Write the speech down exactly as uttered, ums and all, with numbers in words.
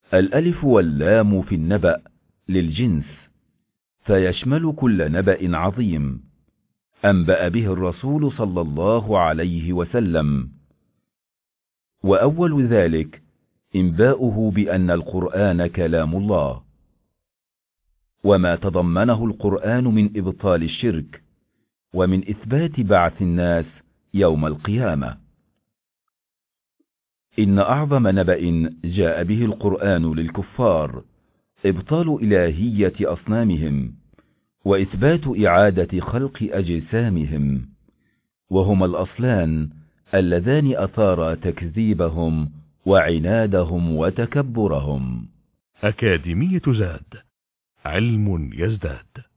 الألف واللام في النبأ للجنس، فيشمل كل نبأ عظيم أنبأ به الرسول صلى الله عليه وسلم. وأول ذلك إنباؤه بأن القرآن كلام الله، وما تضمنه القرآن من إبطال الشرك ومن إثبات بعث الناس يوم القيامة. إن أعظم نبأ جاء به القرآن للكفار إبطال إلهية أصنامهم وإثبات إعادة خلق أجسامهم، وهما الأصلان اللذان أثارا تكذيبهم وعنادهم وتكبرهم. أكاديمية زاد، علم يزداد.